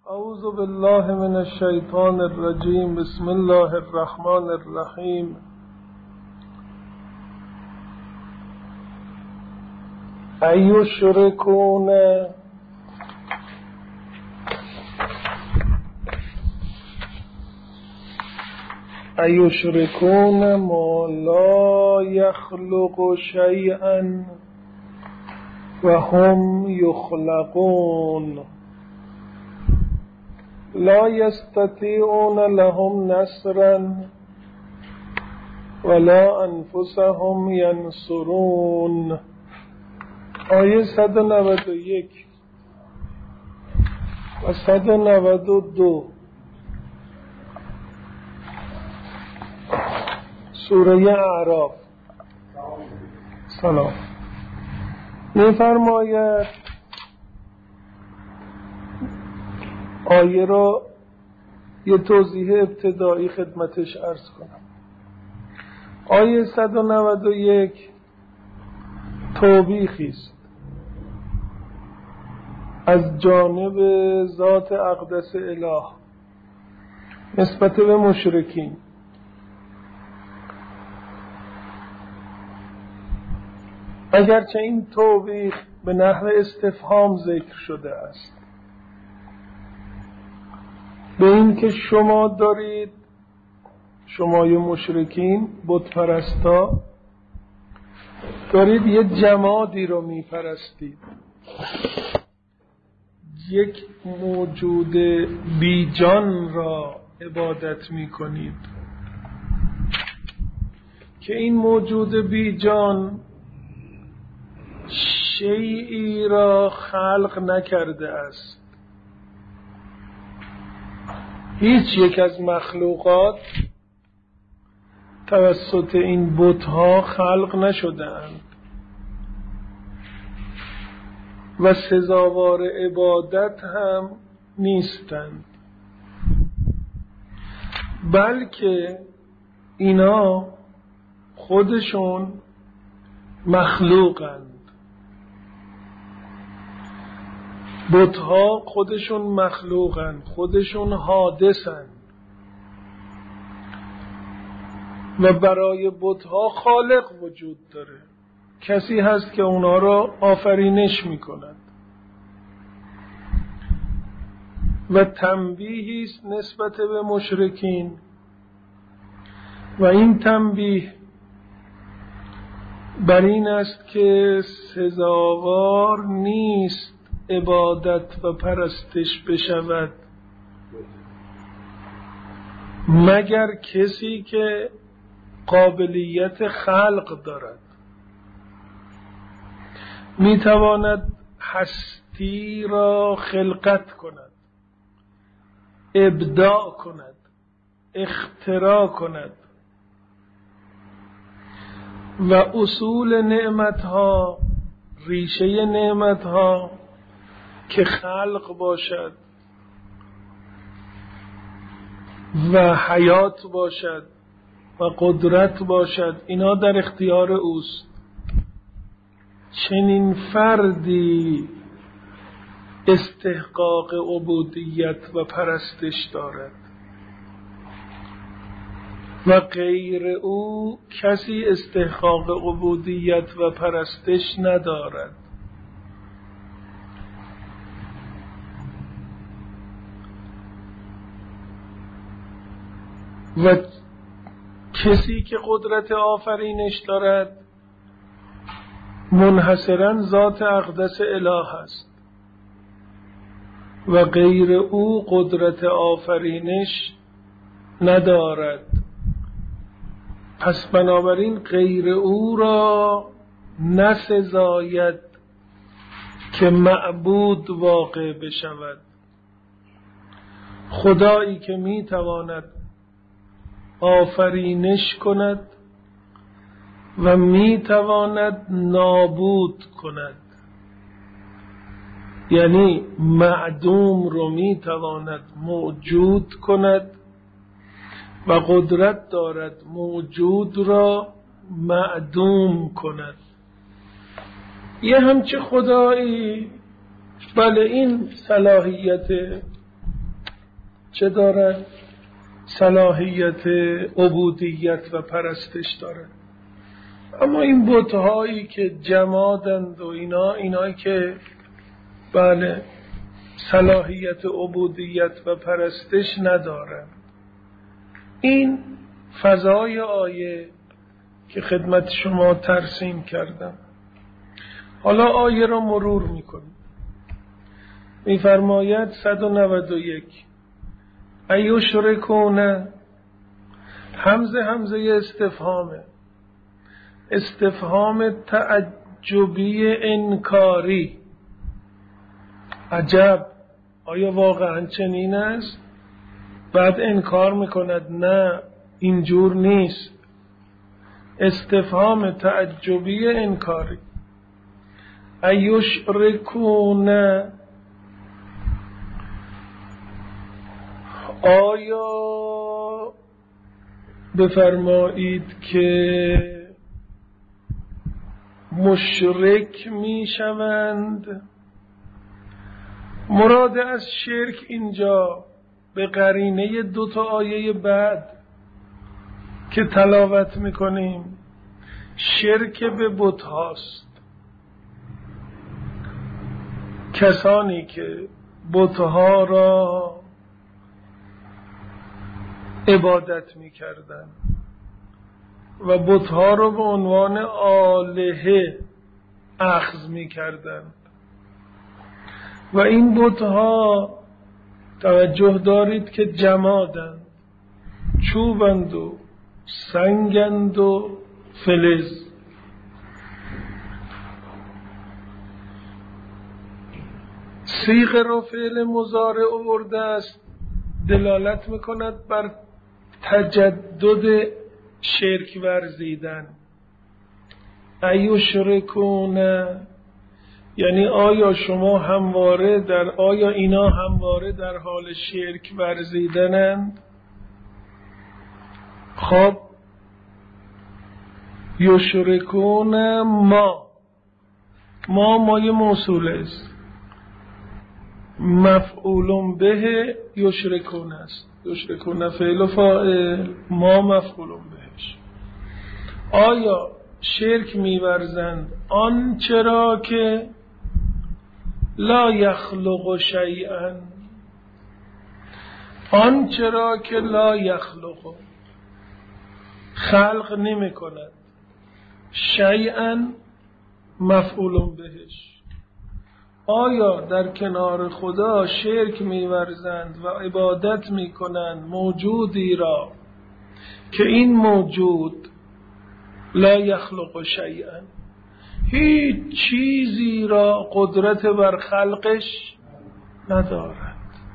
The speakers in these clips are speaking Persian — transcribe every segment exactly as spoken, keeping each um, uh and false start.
اعوذ بالله من الشیطان الرجیم. بسم الله الرحمن الرحیم. ایشرکون ایشرکون ما لا یخلق شیئا و هم یخلقون لا یستطیعون لهم نصرا ولا انفسهم ینصرون. آیه صد و نود و یک و صد و نود و دو سوره اعراف. سلام. می‌فرماید آیه را یه توضیح ابتدایی خدمتش عرض کنم. آیه صد و نود و یک توبیخی است از جانب ذات اقدس اله نسبت به مشرکین. اگرچه این توبیخ به نحو استفهام ذکر شده است، به این که شما دارید، شمای مشرکین بت پرستا، دارید یه جمادی رو می پرستید، یک موجود بی جان را عبادت می کنید که این موجود بی جان شیئی را خلق نکرده است. هیچ یک از مخلوقات توسط این بت‌ها خلق نشده‌اند و سزاوار عبادت هم نیستند، بلکه اینا خودشون مخلوقند. بت‌ها خودشون مخلوقند، خودشون حادثند و برای بت‌ها خالق وجود داره، کسی هست که اونا را آفرینش می‌کند. و تنبیهی است نسبت به مشرکین و این تنبیه بر این است که سزاوار نیست عبادت و پرستش بشود مگر کسی که قابلیت خلق دارد، میتواند هستی را خلقت کند، ابداع کند، اختراع کند و اصول نعمتها، ریشه نعمتها که خلق باشد و حیات باشد و قدرت باشد، اینا در اختیار اوست. چنین فردی استحقاق عبودیت و پرستش دارد و غیر او کسی استحقاق عبودیت و پرستش ندارد. و کسی که قدرت آفرینش دارد منحصراً ذات اقدس اله است و غیر او قدرت آفرینش ندارد. پس بنابراین غیر او را نسزاید که معبود واقع بشود. خدایی که می تواند آفرینش کند و می تواند نابود کند، یعنی معدوم رو می تواند موجود کند و قدرت دارد موجود را معدوم کند. یه همچه خدایی بله این صلاحیت چه دارن؟ صلاحیت عبودیت و پرستش دارن. اما این بت‌هایی که جمادند و اینا اینایی که بله صلاحیت عبودیت و پرستش ندارن. این فضای آیه که خدمت شما ترسیم کردم. حالا آیه را مرور میکنیم. میفرماید صد و نود و یک ایشرکون، همزه همزه استفهامه، استفهام تعجبی انکاری. عجب، آیا واقعا چنین است؟ بعد انکار میکند نه اینجور نیست. استفهام تعجبی انکاری. ایشرکون، آیا بفرمایید که مشرک می شوند؟ مراد از شرک اینجا به قرینه دو تا آیه بعد که تلاوت میکنیم شرک به بت هاست. کسانی که بت ها را عبادت میکردن و بت ها را به عنوان آلهه اخذ میکردن و این بت ها توجه دارید که جمادند، چوبند و سنگند و فلز. صیغه را فعل مضارع آورده است، دلالت میکند بر تجدد شرک ورزیدن. ایشرکون یعنی آیا شما همواره در آیا اینا همواره در حال شرک ورزیدنند؟ خب یشرکون، ما ما مای موصول است، مفعول به یشرکون است. یشرکون فعل و فاعل، ما مفعول بهش. آیا شرک می‌ورزند آنچه را که لا یخلق شیئا، آنچه را که لا یخلق خلق نمی کند، شیئا مفعول بهش. آیا در کنار خدا شرک می‌ورزند و عبادت می‌کنند موجودی را که این موجود لا یخلق شیئا، هیچ چیزی را قدرت بر خلقش ندارد.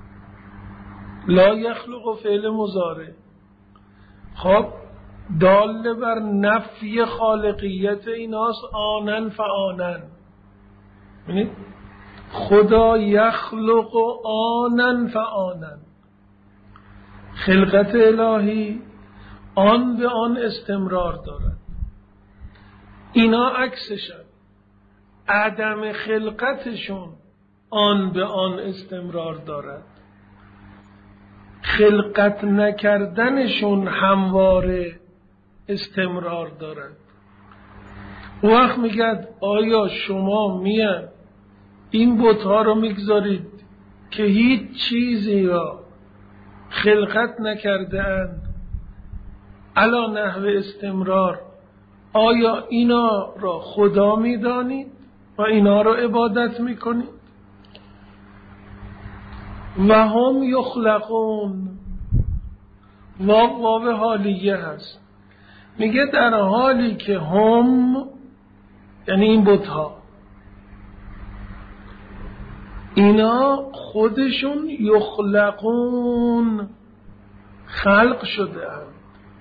لا یخلق فعل مضارع، خب دال بر نفی خالقیت ایناست. آنن فآنن، ببینید خدا یخلق و آنن فآنن، خلقت الهی آن به آن استمرار دارد. اینا عکسشن، عدم خلقتشون آن به آن استمرار دارد، خلقت نکردنشون همواره استمرار دارد. وقت میگه آیا شما میان این بت‌ها رو میگذارید که هیچ چیزی را خلقت نکرده اند علا نحو استمرار، آیا اینا را خدا میدانید و اینا را عبادت میکنید؟ و هم یخلقون، واو واو حالیه هست. میگه در حالی که هم یعنی این بت‌ها اینا خودشون یخلقون خلق شده اند،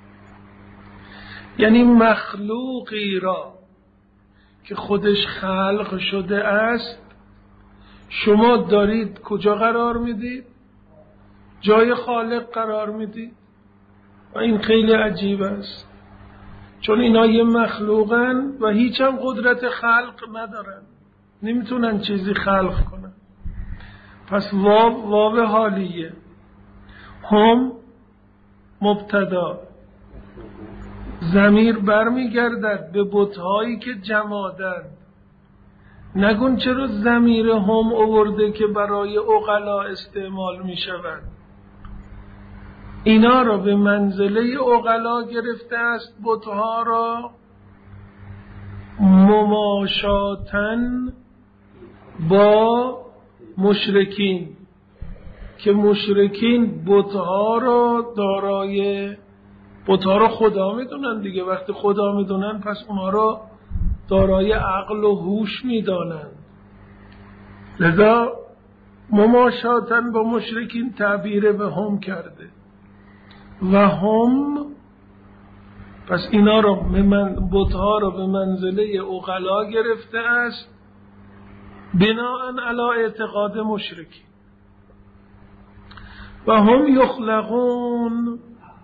یعنی مخلوقی را که خودش خلق شده است شما دارید کجا قرار میدید؟ جای خالق قرار میدید. و این خیلی عجیب است، چون اینا یه مخلوقن و هیچ هم قدرت خلق ندارن، نمیتونن چیزی خلق کنن. پس واو واو حالیه. هم مبتدا، ضمیر برمیگردد به بت‌هایی که جمادند. نگون چرا ضمیر هم آورده که برای عقلا استعمال می شود. اینا را به منزله عقلا گرفته است، بت‌ها را، مماشاتن با مشرکین، که مشرکین بت‌ها را دارای، بت‌ها را خدا میدونن دیگه، وقتی خدا میدونن پس اونها را دارای عقل و هوش میدانند. لذا مماشاتن با مشرکین تعبیر به هم کرده و هم، پس اینا را بت‌ها را به منزله عقلا گرفته است بناء علی اعتقاد مشرکین. و هم یخلقون،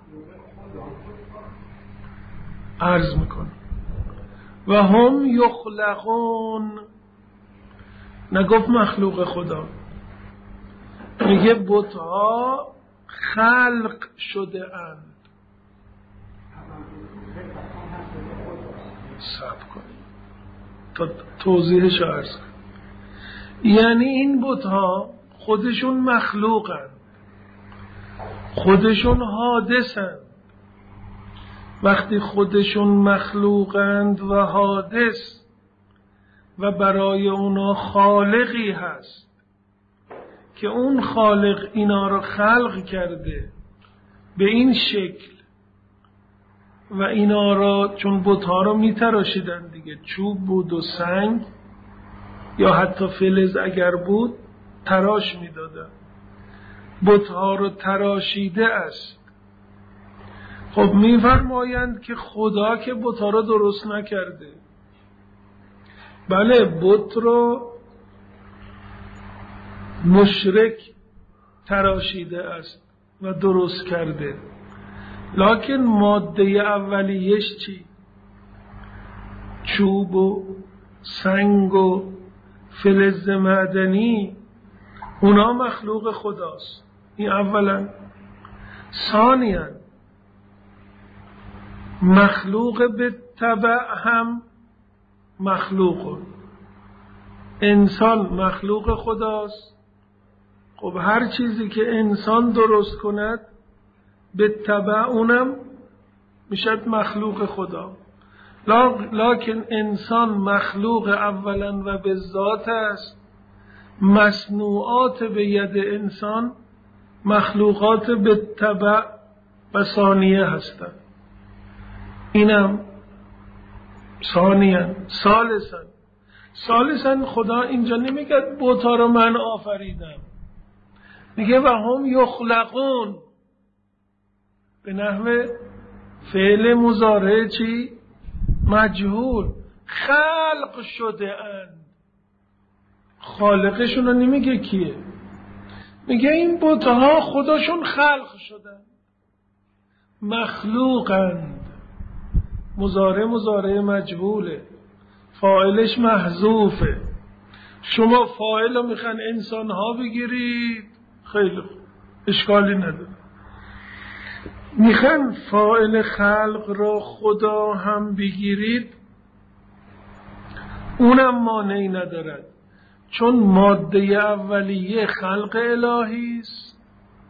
عرض میکنم و هم یخلقون، نگفت مخلوق خدا، میگه بت‌ها خلق شده اند. صبر کنید تا توضیحش عرض کنم. یعنی این بت‌ها خودشون مخلوقند، خودشون حادثند. وقتی خودشون مخلوقند و حادث و برای اونا خالقی هست که اون خالق اینا رو خلق کرده به این شکل و اینا را، چون بت‌ها رو میتراشیدن دیگه، چوب بود و سنگ یا حتی فلز اگر بود تراش میدادن، بت‌ها رو تراشیده است. خب میفرمایند که خدا که بت‌ها رو درست نکرده. بله، بت رو مشرک تراشیده است و درست کرده، لکن ماده اولیش چی؟ چوب و سنگ و فلز معدنی، اونا مخلوق خداست. این اولا. ثانیا مخلوق به تبع هم مخلوق، انسان مخلوق خداست. خب هر چیزی که انسان درست کند به تبع اونم میشد مخلوق خدا. لکن انسان مخلوق اولا و به ذات است، مصنوعات به ید انسان مخلوقات به تبع و ثانیه هستند. اینم ثانیاً. ثالثاً ثالثاً خدا اینجا نمیگه بت‌ها رو من آفریدم، میگه و هم یخلقون، به نحو فعل مضارع چی؟ مجهول، خلق شده اند. خالقشون رو نمیگه کیه، میگه این بت‌ها خودشون خلق شدن، مخلوقند. مضارع مضارع مجهوله، فاعلش محذوفه. شما فاعل رو میخوان انسان ها بگیرید، خیلی خوب، اشکالی نداره. میخوان فاعل خلق را خدا هم بگیرید، اونم مانعی ندارد، چون ماده اولیه خلق الهی است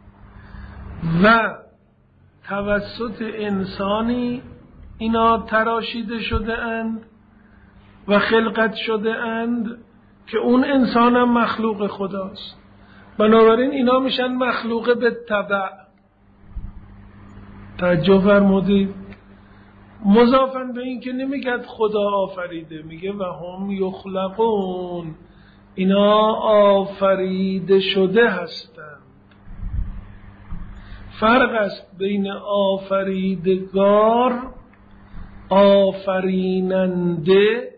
و توسط انسانی اینا تراشیده شده اند و خلقت شده اند که اون انسان هم مخلوق خداست. بنابراین اینا میشن مخلوق به تبع. توجه فرمودید؟ مضافن به این که نمیگه خدا آفریده، میگه و هم یخلقون، اینا آفریده شده هستند. فرق است بین آفریدگار، آفریننده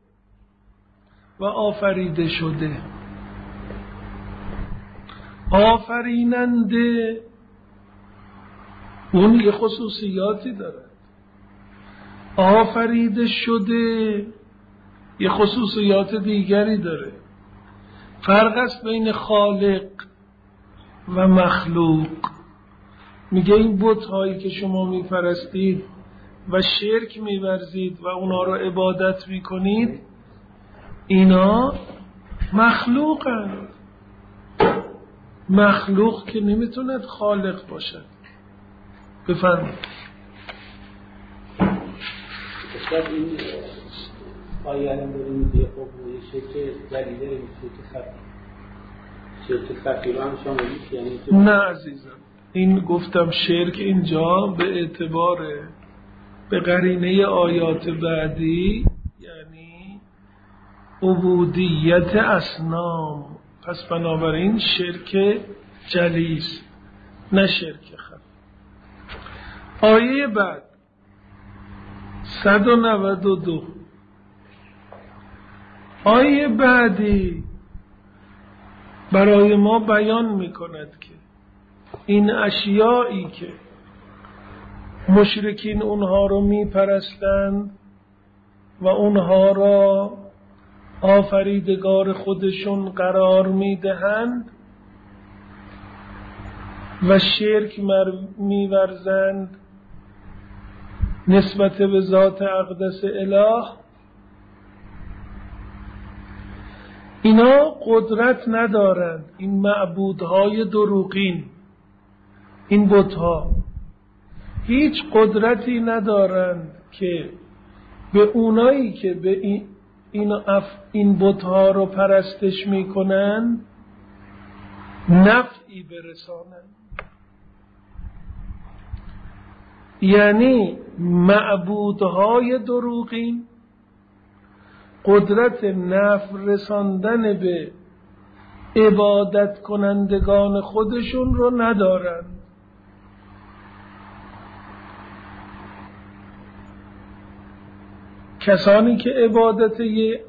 و آفریده شده. آفریننده اون یه خصوصیاتی داره، آفریده شده یه خصوصیات دیگری داره. فرق است بین خالق و مخلوق. میگه این بت هایی که شما میپرستید و شرک میورزید و اونا رو عبادت میکنید، اینا مخلوقند. مخلوق که نمیتوند خالق باشد. بفرمایید. استاد این آیه الان داره میگه خب شرک جلیله میشه که خفی شرک خفی رو هم شامل میشه، یعنی نه عزیزم، این گفتم شرک اینجا به اعتبار به قرینه آیات بعدی یعنی عبودیت اصنام، پس بنابراین شرک جلی است نه شرک خفی. آیه بعد صد و نود و دو، آیه بعدی برای ما بیان میکند که این اشیایی که مشرکین اونها رو میپرستند و اونها را آفریدگار خودشون قرار میدهند و شرک میورزند نسبت به ذات اقدس اله، اینا قدرت ندارند. این معبودهای دروغین، این بتها هیچ قدرتی ندارند که به اونایی که به این این, این بتها رو پرستش میکنند نفعی برسانند. یعنی معبودهای دروغین قدرت نفع رساندن به عبادت کنندگان خودشون رو ندارند. کسانی که عبادت یه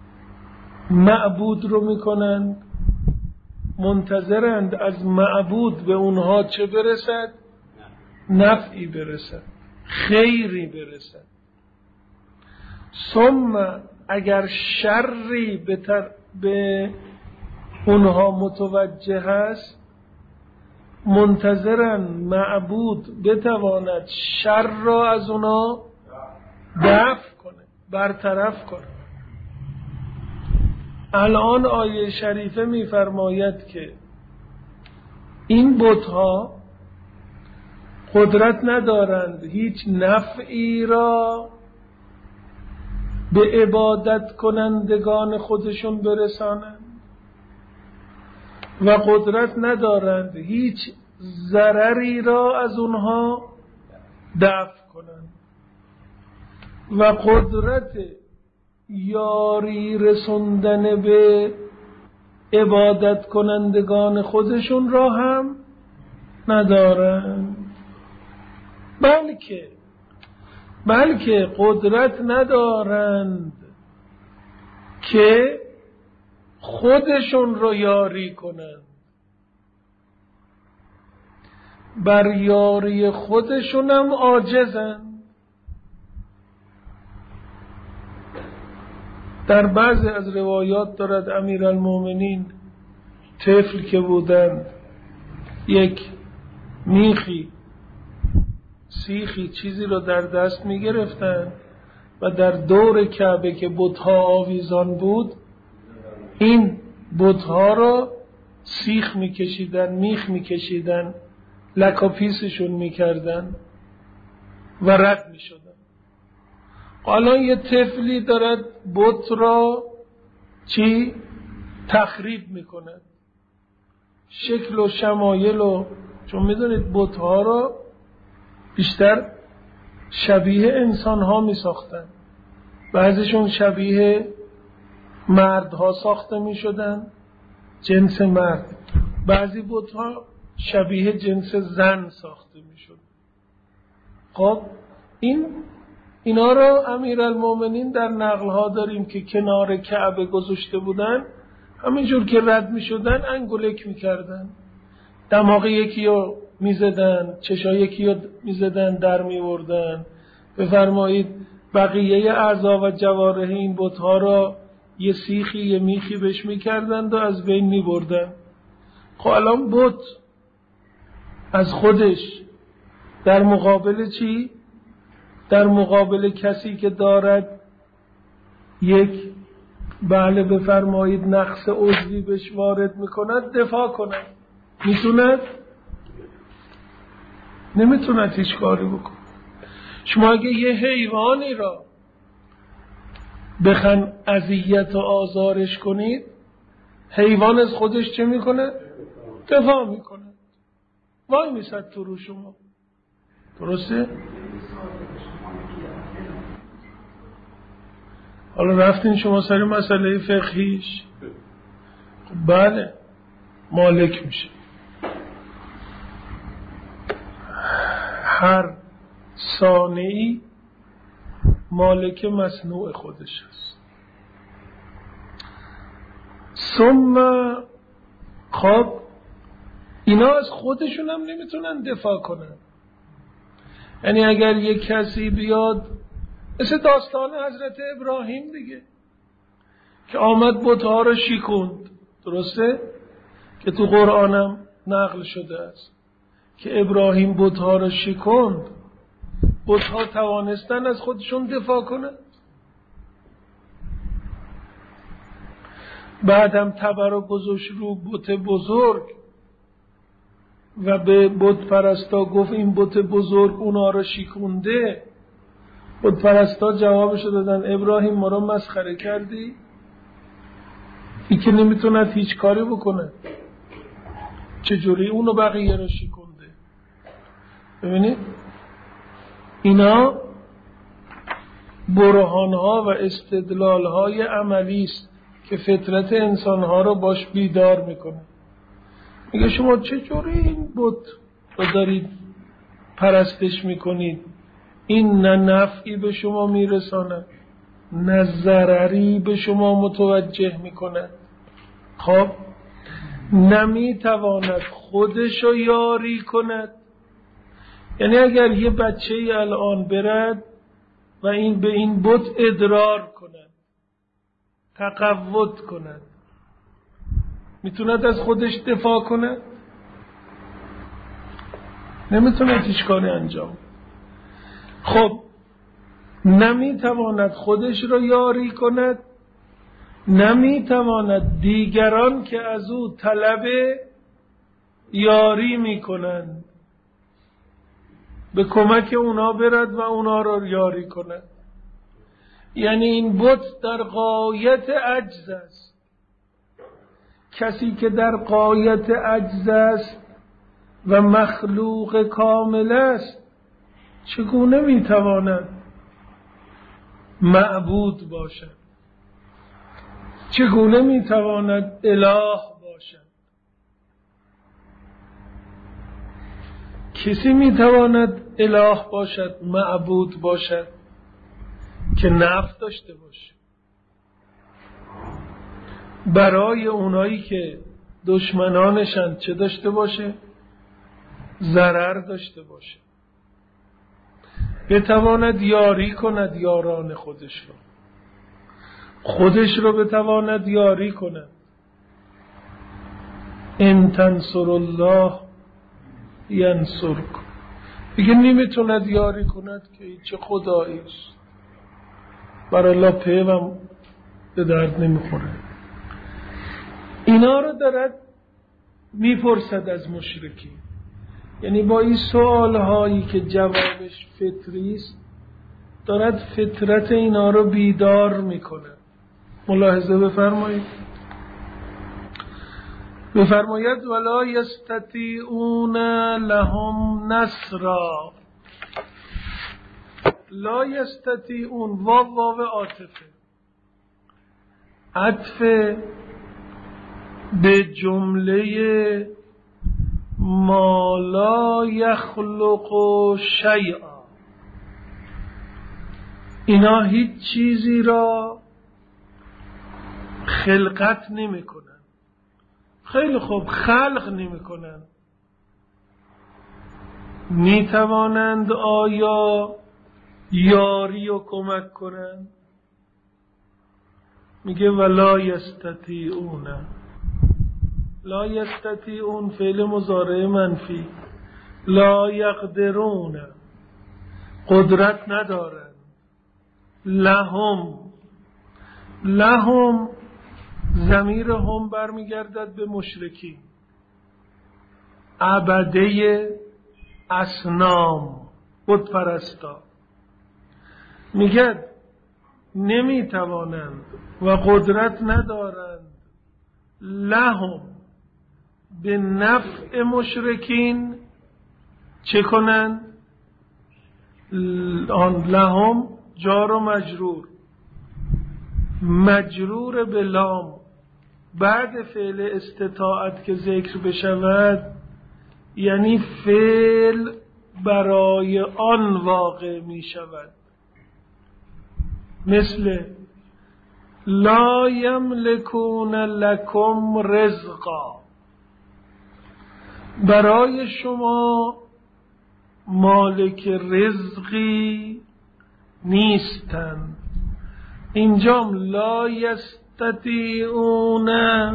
معبود رو میکنند منتظرند از معبود به اونها چه برسد؟ نفعی برسد، خیری برسد. ثم اگر شری بتر به اونها متوجه است منتظرن معبود بتواند شر را از اونها دفع کنه، برطرف کنه. الان آیه شریفه میفرماید که این بتها قدرت ندارند هیچ نفعی را به عبادت کنندگان خودشون برسانند و قدرت ندارند هیچ ضرری را از اونها دفع کنند و قدرت یاری رسوندن به عبادت کنندگان خودشون را هم ندارند، بلکه بلکه قدرت ندارند که خودشون رو یاری کنند، بر یاری خودشون هم عاجزند. در بعضی از روایات دارد امیرالمومنین طفل که بودند یک میخی سیخی چیزی رو در دست می گرفتن و در دور کعبه که بتها آویزان بود این بتها رو سیخ می کشیدن، میخ می کشیدن، لکاپیسشون می کردن و رد می شدن. الان یه طفلی دارد بت را چی؟ تخریب می کند، شکل و شمایل و چون می دونید بتها را بیشتر شبیه انسان ها می ساختن، بعضیشون شبیه مردها ساخته می شدن، جنس مرد، بعضی بتها شبیه جنس زن ساخته می شدن. خب این اینا رو امیرالمومنین در نقلها داریم که کنار کعبه گذاشته بودن، همینجور که رد می شدن انگولک می کردن، دماغ یکی رو می زدن، چشای یکی رو می زدن در می وردن. بفرمایید بقیه اعضا و جوارح این بتها را یه سیخی یه میخی بهش می کردن و از بین می بردن. خب الان بت از خودش در مقابل چی؟ در مقابل کسی که دارد یک بله بفرمایید نقص عضوی بهش وارد میکند دفاع کند. میتوند؟ نمیتوند هیچ کاری بکن. شما اگه یه حیوانی را بخن اذیت و آزارش کنید، حیوان از خودش چه میکنه؟ دفاع میکنه. وای میسد تو رو شما. درسته؟ حالا رفتین شما سر مسئله فقهیش، بله مالک میشه. هر صانعی مالک مصنوع خودش است. ثم خب اینا از خودشون هم نمیتونن دفاع کنن. یعنی اگر یک کسی بیاد مثل داستان حضرت ابراهیم دیگه که آمد بت‌ها رو شکوند، درسته؟ که تو قرآنم نقل شده است که ابراهیم بت‌ها رو شکوند. بت‌ها توانستن از خودشون دفاع کنن؟ بعدم تبر و گذاشت رو بت بزرگ و به بت پرستا گفت این بت بزرگ اونا رو شکونده. بت پرستا جوابشو دادن ابراهیم ما رو مسخره کردی؟ این که نمیتوند هیچ کاری بکنه، چجوری اونو بقیه رو شکونده؟ ببینید اینا برهانها و استدلالهای عملی است که فطرت انسانها رو باش بیدار میکنه. میگه شما چجوری این بت رو دارید پرستش میکنید؟ این نه نفعی به شما میرساند نه ضرری به شما متوجه میکند. خب نمیتواند خودشو یاری کند. یعنی اگر یه بچه ای الان برد و این به این بت ادرار کند، تقوت کند، میتوند از خودش دفاع کند؟ نمیتوند هیچ کاری انجام. خب نمیتواند خودش را یاری کند، نمیتواند دیگران که از او طلب یاری میکنند به کمک اونا برد و اونا را یاری کند. یعنی این بت در غایت عجز است. کسی که در غایت عجز است و مخلوق کامل است چگونه میتواند معبود باشد؟ چگونه میتواند اله باشد؟ کسی میتواند اله باشد، معبود باشد که نفع داشته باشه؟ برای اونایی که دشمنانشند چه داشته باشه؟ ضرر داشته باشه. بتواند یاری کند یاران خودش رو، خودش رو بتواند یاری کند. ان تنصر الله ینصرکم. دیگه نمیتوند یاری کند که چه خدایی است، برای الله پیوم به درد نمیخوره. اینا رو دارد میپرسد از مشرکین. یعنی با این سوال هایی که جوابش فطری است دارد فطرت اینا رو بیدار میکنه. ملاحظه بفرمایید. بفرماید ولا یستطیعون لهم نصرا. لا یستطیعون واو واو عاطفه، عطف به جمله ما لا یخلق شیئا. اینا هیچ چیزی را خلقت نمی کنن. خیلی خوب، خلق نمی کنن. می توانند آیا یاری و کمک کنند؟ میگه ولا یستطیعون. لا یستطیعون فعل مضارع منفی، لا یقدرون، قدرت ندارند، لهم، لهم ضمیر هم برمیگردد به مشرکین، عبده اصنام، بت پرستا، میگه نمیتوانند و قدرت ندارند لهم به نفع مشرکین چه کنند؟ آن لهم جار و مجرور، مجرور به لام بعد فعل استطاعت که ذکر بشود، یعنی فعل برای آن واقع می شود. مثل لا یملکون لکم رزقا، برای شما مالک رزقی نیستند. اینجام لا یستطیعون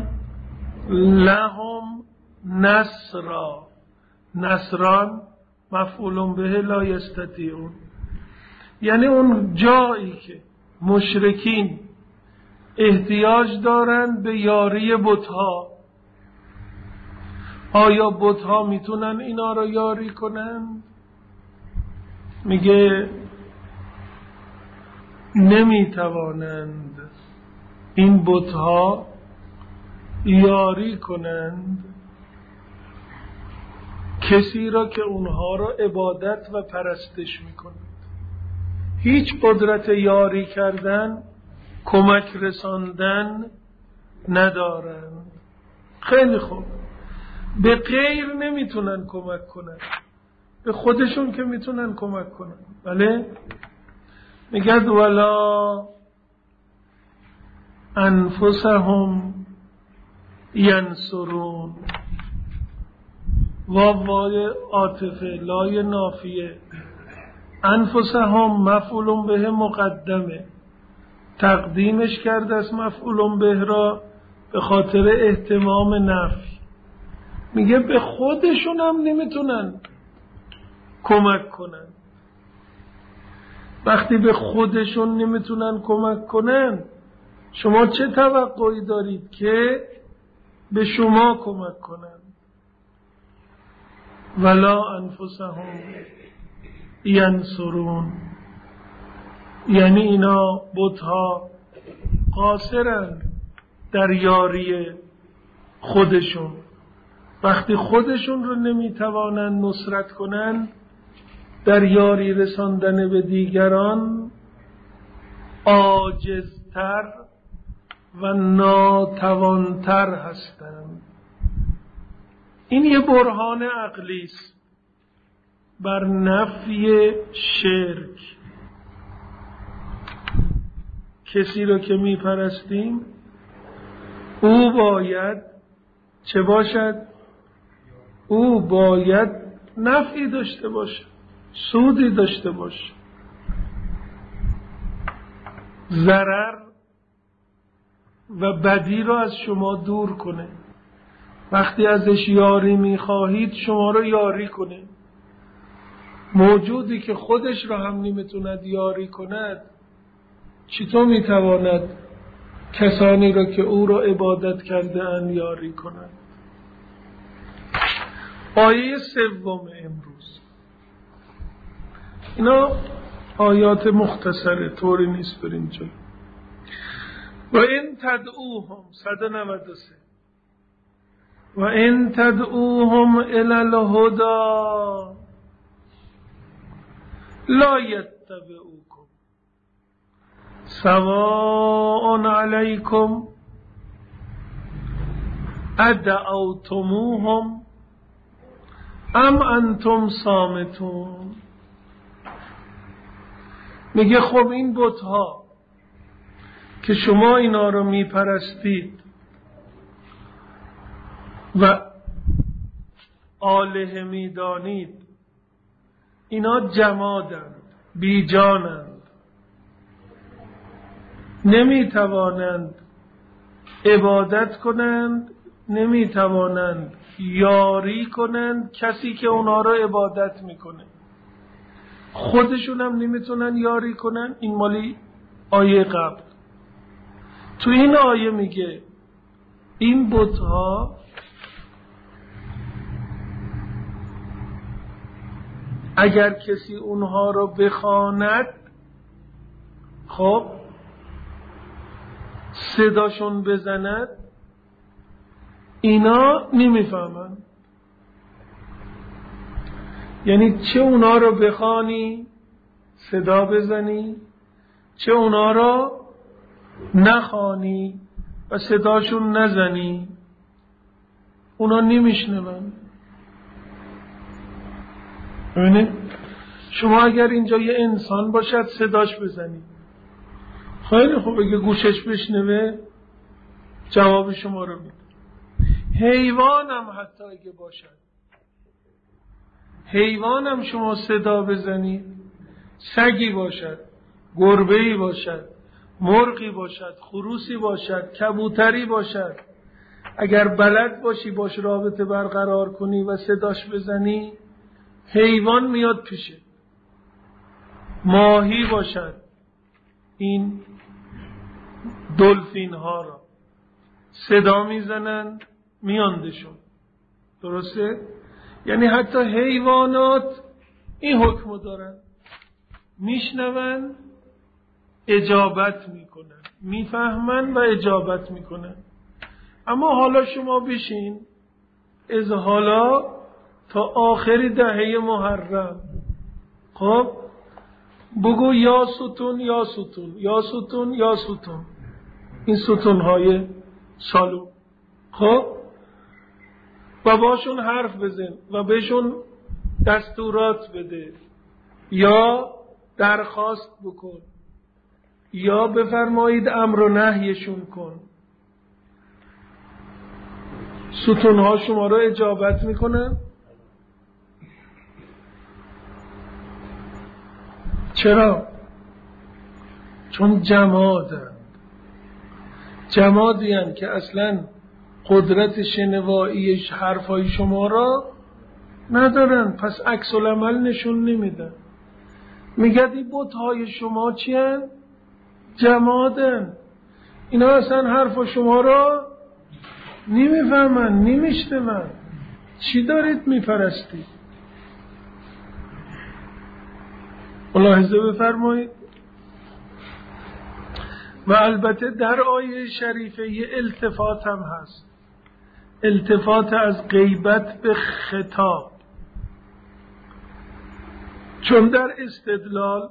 لهم نصرا، نصران مفعول به لا یستطیعون، یعنی اون جایی که مشرکین احتیاج دارند به یاری بتها، آیا بتها میتونن اینا رو یاری کنن؟ میگه نمیتوانند این بتها یاری کنند کسی را که اونها را عبادت و پرستش میکنند. هیچ قدرت یاری کردن، کمک رساندن ندارند. خیلی خوب، به غیر نمیتونن کمک کنن، به خودشون که میتونن کمک کنن. بله میگد ولا انفسهم ینصرون، واوای عاطفه، لای نافیه، انفسهم مفعول به مقدمه، تقدیمش کرده از مفعول به را به خاطر اهتمام نفی. میگه به خودشون هم نمیتونن کمک کنن. وقتی به خودشون نمیتونن کمک کنن، شما چه توقعی دارید که به شما کمک کنن؟ ولا انفسهم ینصرون، یعنی اینا بتها قاصرن در یاری خودشون. وقتی خودشون رو نمیتوانن نصرت کنن، در یاری رساندن به دیگران عاجزتر و ناتوانتر هستند. این یه برهان عقلی است بر نفی شرک. کسی رو که میپرستیم او باید چه باشد؟ او باید نفعی داشته باشه، سودی داشته باشه، ضرر و بدی رو از شما دور کنه. وقتی ازش یاری میخواهید شما رو یاری کنه. موجودی که خودش رو هم نمیتوند یاری کند، چطور میتواند کسانی را که او را عبادت کرده اند یاری کند؟ آیه سوم امروز، اینا آیات مختصره، طوری نیست بریم جلو. و این تدعوهم صد و نود و سه و این تدعوهم الی الهدی لا یتبعوکم سواء علیکم ادعوتموهم ام انتم صامتون. میگه خب این بتها که شما اینا رو میپرستید و آله میدانید، اینا جمادند، بیجانند، نمیتوانند عبادت کنند، نمیتوانند یاری کنند کسی که اونا رو عبادت میکنه. خودشون هم نمیتونن یاری کنن. این مالی آیه قبل. تو این آیه میگه این بت‌ها اگر کسی اونها رو بخواند، خب صداشون بزند، اینا نمیفهمن. یعنی چه اونا رو بخوانی صدا بزنی، چه اونا رو نخوانی و صداشون نزنی، اونا نمیشنون. ببینید شما اگر اینجا یه انسان باشد صداش بزنی، خیلی خوب، اگه گوشش بشنوه جواب شما رو میده. حیوان هم حتی اگه باشد، حیوان هم شما صدا بزنید، سگی باشد، گربه‌ای باشد، مرغی باشد، خروسی باشد، کبوتری باشد، اگر بلد باشی باش رابطه برقرار کنی و صداش بزنی، حیوان میاد پیشه. ماهی باشد، این دلفین ها را صدا میزنن میاندشون. درسته؟ یعنی حتی حیوانات این حکم دارن، میشنون، اجابت میکنن، میفهمن و اجابت میکنن. اما حالا شما بشین از حالا تا آخری دهه محرم، خب بگو یا ستون یا ستون یا ستون یا ستون، این ستون های سالو، خب و باشون حرف بزن و بهشون دستورات بده یا درخواست بکن یا بفرمایید امر و نهیشون کن. ستون ها شما رو اجابت میکنن؟ چرا؟ چون جمادند. جمادی هستند که اصلا قدرت شنوایی حرفای شما را ندارن، پس عکس العمل نشون نمیدن. میگد این بت‌های شما چی هستند؟ جمادن. اینا اصلا حرف شما را نمیفهمن، نمیشنون. چی دارید میپرستید؟ ملاحظه بفرمایید. و البته در آیه شریفه یه التفات هم هست، التفات از غیبت به خطاب. چون در استدلال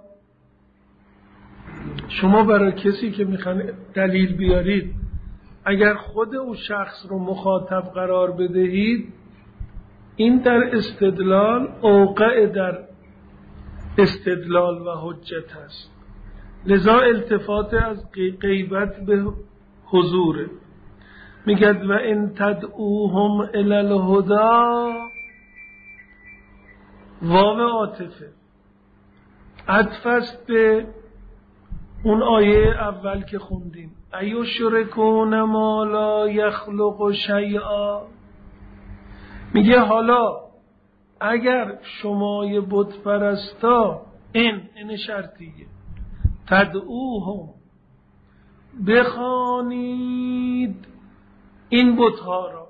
شما برای کسی که میخوان دلیل بیارید، اگر خود اون شخص رو مخاطب قرار بدهید، این در استدلال اوقع در استدلال و حجت است. لذا التفات از غیبت به حضوره. میگد و ان تدعوهم الی الهدی، واو عاطفه عطف است به اون آیه اول که خوندیم، ایشرکون ما لا یخلق شیئا. میگه حالا اگر شمای بت پرستا، این این شرطیه، تدعوهم بخوانید این بت‌ها را،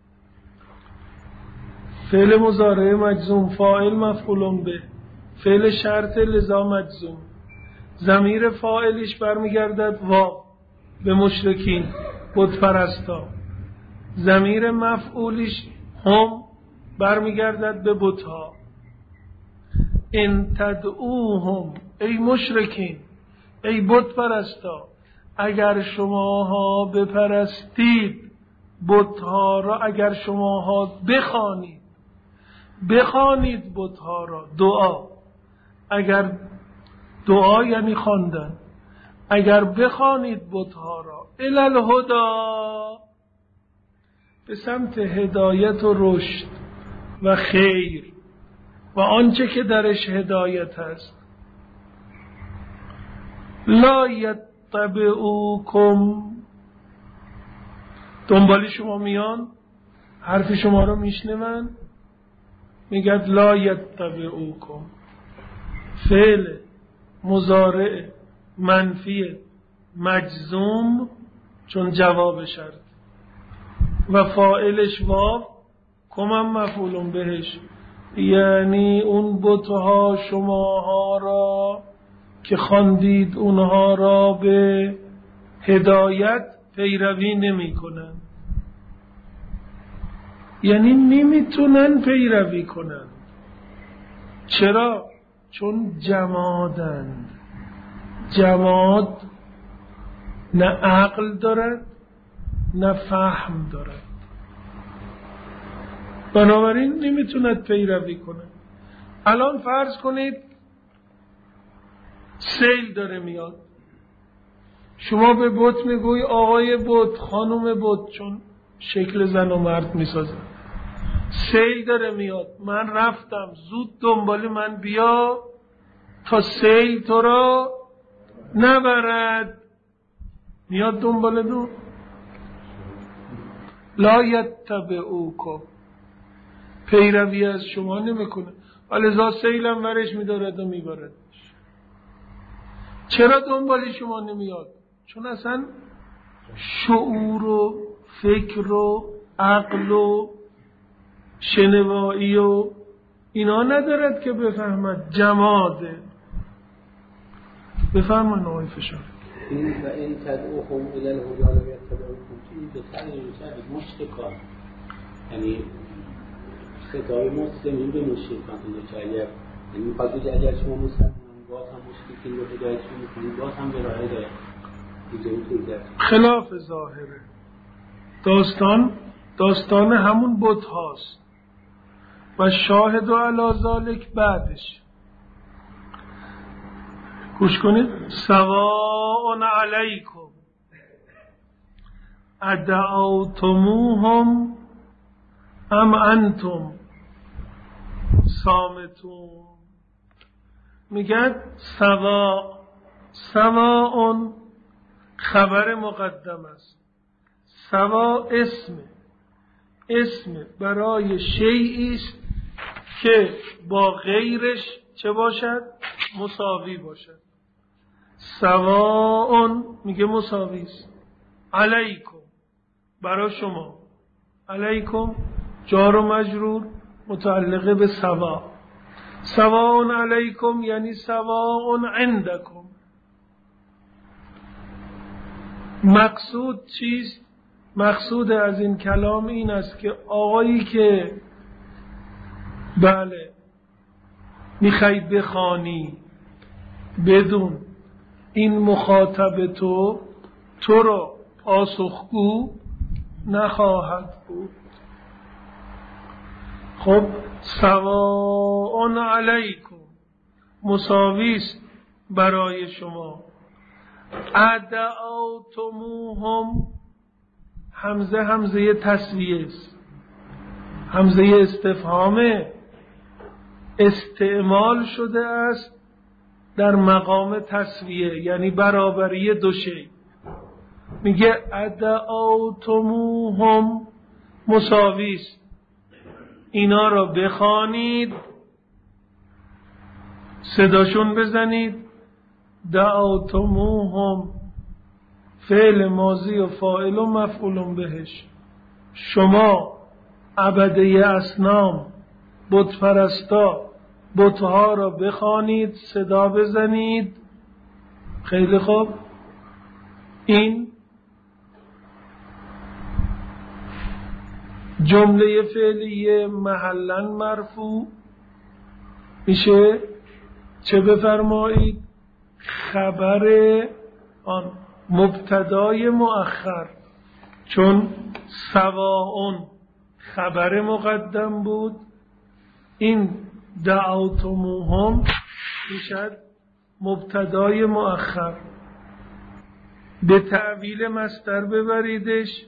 فعل مضارع مجزوم، فاعل مفعول به، فعل شرط لذا مجزوم، ضمیر فاعلش برمیگردد واو به مشرکین بت پرستا، ضمیر مفعولش هم برمیگردد به بت‌ها. ان تدعوهم، ای مشرکین، ای بت پرستا، اگر شماها بپرستید بت‌ها را، اگر شماها بخوانید، بخوانید بت‌ها را، دعا، اگر دعا یعنی خواندن، اگر بخوانید بت‌ها را الی الهدی، به سمت هدایت و رشد و خیر و آنچه که درش هدایت است، لا یتبعوکم، دنبالی شما میان حرف شما رو میشنون، میگد لا یتبعوکم، فعل مضارع منفی مجزوم چون جواب شرط و فاعلش واو، کمم مفعول بهش، یعنی اون بتها شماها را که خواندید اونها را به هدایت پیروی نمی کنن، یعنی نمیتونن پیروی کنن. چرا؟ چون جمادند. جماد نه عقل دارد نه فهم دارد، بنابراین نمیتوند پیروی کنه. الان فرض کنید سیل داره میاد، شما به بت میگوی آقای بت، خانم بت، چون شکل زن و مرد میسازه، سیل داره میاد، من رفتم، زود دنبال من بیا تا سیل تو را نبرد. میاد دنبال دو، لا یتبعوکم، پیروی از شما نمیکنه، ولذا سیلم ورش میدارد و میبرد. چرا دنبال شما نمیاد؟ چون اصلا شعور و فکر و عقل و شنوایی و اینا ندارد که بفهمد، جماده. بفهمن آقای فشار این و این تدعوهم الی الهدی لا یتبعوکم، این دو تا میشه مشت کار، یعنی صدای مسلمین به مشرکان که اگر یعنی میخواد بگه اگر شما مسلمان باز هم مشرکین رو هدایتشون میکنید، باز هم به راه هدایت میذارید. خلاف ظاهره. داستان داستان همون بت هاست و شاهد و علی ذالک بعدش. گوش کنید. سواء علیکم ادعوتموهم ام انتم صامتون. میگه سوا، سواء خبر مقدم است، سوا اسم، اسم برای شیئی است که با غیرش چه باشد؟ مساوی باشد. سواء میگه مساوی است. علیکم برای شما، علیکم جار و مجرور متعلق به سوا. سواء علیکم یعنی سواء عندکم. مقصود چیست؟ مقصود از این کلام این است که آقایی که بله میخوای بخوانی بدون این مخاطب تو تو رو پاسخگو نخواهد بود. خب سواء علیکم مساوی است برای شما. ادعوتموهم همزه همزه تسویه است، همزه استفهامه، استعمال شده است در مقام تسویه، یعنی برابری دو شی. میگه ادعوتموهم مساوی است، اینا را بخوانید، صداشون بزنید. دعوتموهم فعل ماضی و فاعل و مفعول بهش. شما عبده اصنام، بت پرستا، بتها را بخوانید، صدا بزنید. خیلی خوب. این جمله فعلیه محلاً مرفوع میشه. چه بفرمایید؟ خبر آن مبتدای مؤخر، چون سواء خبر مقدم بود، این دعوتموهم میشد مبتدای مؤخر. به تعویل مصدر ببریدش،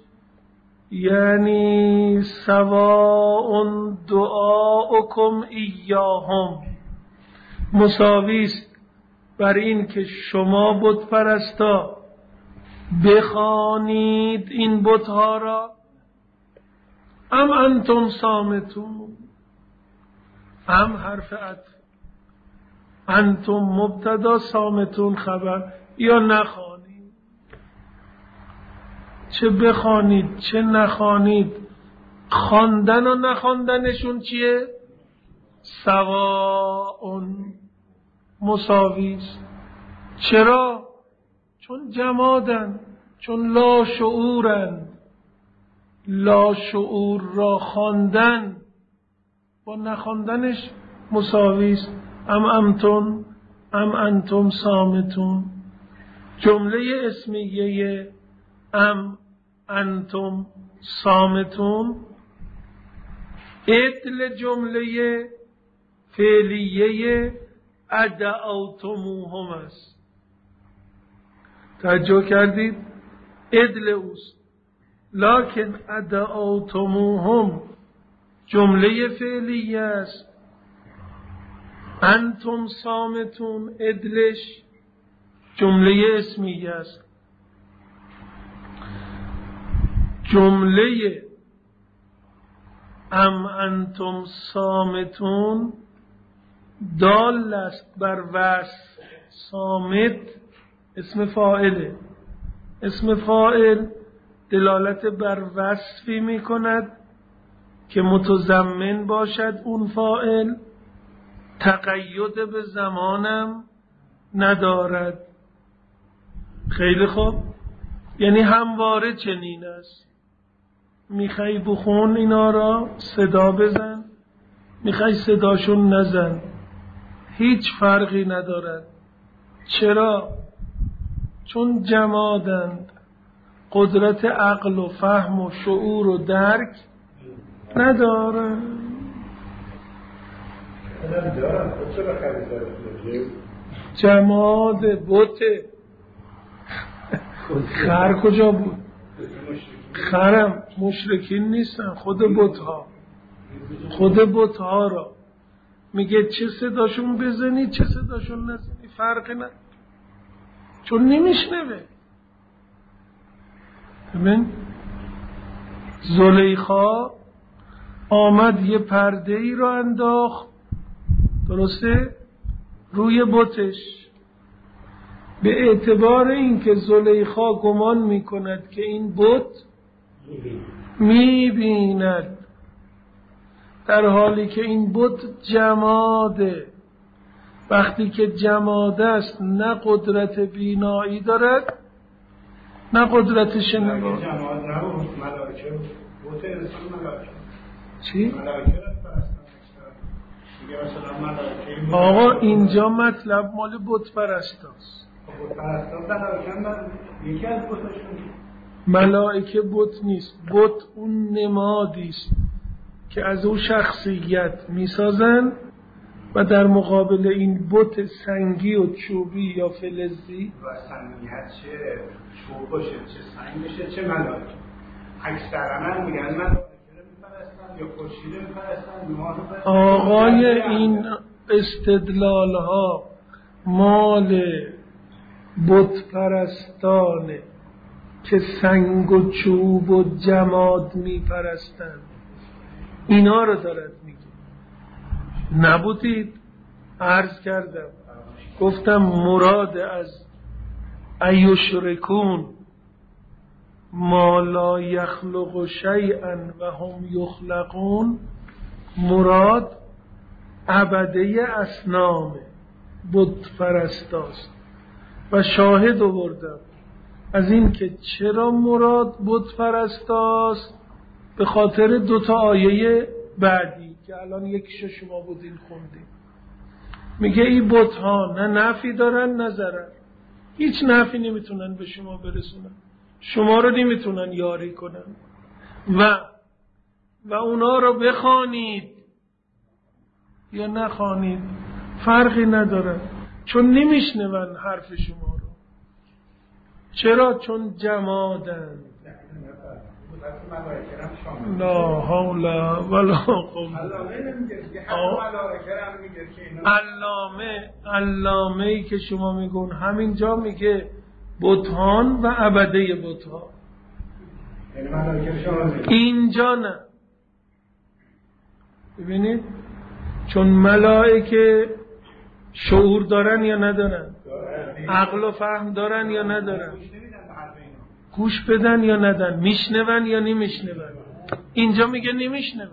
یعنی سواء دعاؤکم ایاهم مساوی است بر این که شما بت پرستا بخوانید این بتها را، ام انتم صامتون، ام حرف عطف، انتم مبتدا صامتون خبر. یا نخوانید، چه بخوانید چه نخوانید، خواندن و نخواندنشون چیه؟ سواء، مساویست. چرا؟ چون جمادن، چون لا شعورن. لا شعور را خواندن با نخواندنش مساویست. ام انتم ام انتم صامتون. جمله اسمیه ام انتم صامتون عدل جمله فعلیه ادعوتموهم است. توجه کردید؟ عدل اوست. لکن ادعوتموهم جمله فعلیه است، انتم صامتون عدلش جمله اسمیه است. جمله ام انتم صامتون دال است بر وصف. صامت اسم فاعله. اسم فاعل دلالت بر وصفی می کند که متضمن باشد اون فاعل، تقید به زمانم ندارد. خیلی خوب، یعنی همواره چنین است. میخوای بخون اینا را صدا بزن، میخوای صداشون نزن، هیچ فرقی ندارد. چرا؟ چون جمادند، قدرت عقل و فهم و شعور و درک ندارن. جماد بوته. خر کجا بود؟ خرم مشرکین نیستن، خود بتها. خود بتها را میگه چه صداشون بزنی چه صداشون نزنی فرقی نه، چون نمیشنوه. ببین زلیخا آمد یه پرده ای رو انداخت، درسته؟ روی بتش، به اعتبار اینکه زلیخا گمان میکند که این بت میبیند، در حالی که این بت جماده. وقتی که جماده است نه قدرت بینایی دارد نه قدرت شنوا. جماد نبود، ملائکه بود. بت انسان ملائکه. چی؟ ملائکه را آقا اینجا مطلب مال بت پرستاست. بت پرستان ملائکه یکی از بتاشون ملائکه بت نیست. بت اون نمادی است که از او شخصیت میسازن و در مقابل این بت سنگی و چوبی یا فلزی و سنگیت چه چوب باشه چه سنگ باشه چه ملائکه. اکثرا میگن ملائکه یا خورشید میپرستن. آقای این استدلال ها مال بت پرستانه که سنگ و چوب و جماد میپرستن، اینا رو دارد میگه. نبودید؟ عرض کردم گفتم مراد از ایشرکون ما لا یخلق شیئا و هم یخلقون، مراد عبده اصنام بت پرستاست. و شاهد آوردم از این که چرا مراد بت پرستاست، به خاطر دوتا آیه بعدی که الان یکیشو شما بودین خوندین. میگه این بت ها نه نفی دارن نه ضرر، هیچ نفی نمیتونن به شما برسونن، شما رو نمیتونن یاری کنن. و و اونا رو بخوانید یا نخوانید فرقی نداره، چون نمیشنون حرف شما رو. چرا؟ چون جمادن. لا حول ولا قوة. علامه علامه ای که شما میگون همینجا میگه بتان و عبده بتها، اینجا نه. ببینید چون ملائکه شعور دارن یا ندارن؟ عقل و فهم دارن یا ندارن؟ گوش بدن یا ندن؟ میشنون یا نمیشنون؟ اینجا میگه نمیشنون،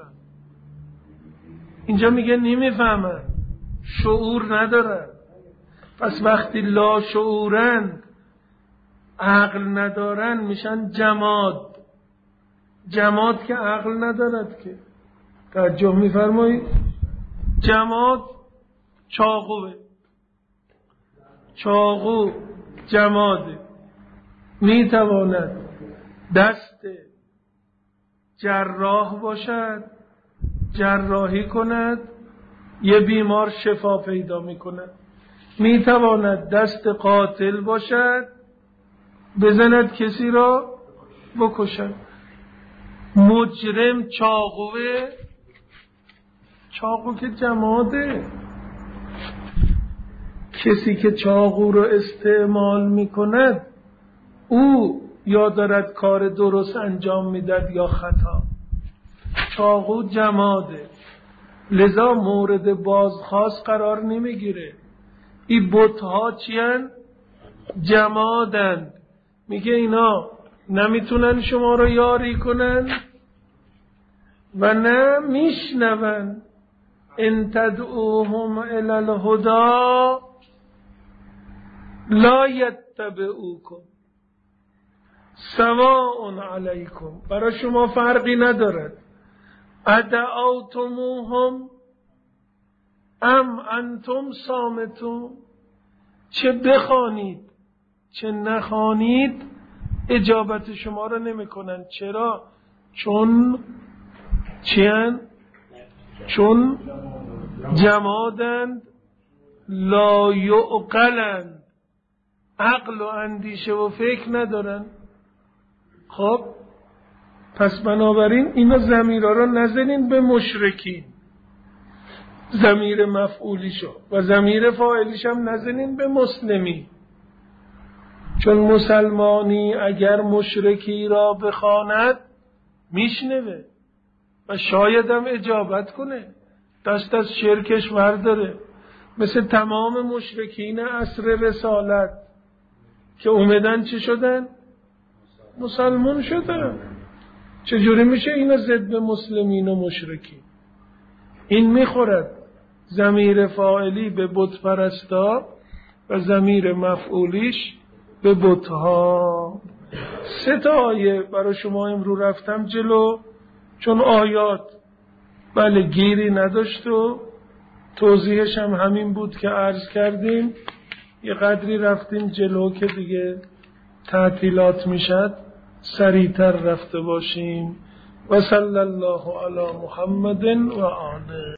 اینجا میگه نمیفهمن، شعور ندارن. پس وقتی لا شعورن، عقل ندارن، میشن جماد. جماد که عقل ندارد که. توجه میفرمایید؟ جماد چاقوه، چاقو جماده، میتواند دست جراح باشد، جراحی کند، یه بیمار شفا پیدا میکند. میتواند دست قاتل باشد، بزند کسی را بکشد. مجرم چاقوه، چاقو که جماده. کسی که چاقو رو استعمال میکند او یا دارد کار درست انجام میداد یا خطا. چاقو جماده، لذا مورد بازخواست قرار نمیگیره. این بت‌ها چیان؟ جمادند. میگه اینا نمیتونن شما رو یاری کنن و نه میشنون. ان تدعوهم الی الهدی لا یتبعوکم سواء علیکم، برای شما فرقی ندارد. ادعوتموهم ام انتم صامتون، چه بخوانید چه نخوانید اجابت شما را نمی کنند. چرا؟ چون چیان؟ چون جمادند، لا یعقلند، عقل و اندیشه و فکر ندارن. خب پس بنابراین اینا ضمیرها را نزنین به مشرکین، ضمیر مفعولیشو و ضمیر فاعلیش هم نزنین به مسلمی، چون مسلمانی اگر مشرکی را بخواند میشنوه و شاید هم اجابت کنه، دست از شرکش ورداره. مثل تمام مشرکین عصر رسالت که اومدن چی شدن؟ مسلمان شدن. چجوری میشه اینا ضد به مسلمین و مشرکین؟ این میخورد ضمیر فاعلی به بت پرستا و ضمیر مفعولیش به بتها. سه تا آیه برای شما امرو رفتم جلو، چون آیات بله گیری نداشت و توضیحش هم همین بود که عرض کردیم. یه قدری رفتیم جلو که دیگه تعطیلات میشد، سریعتر رفته باشیم. و صلی الله علی محمد و آله.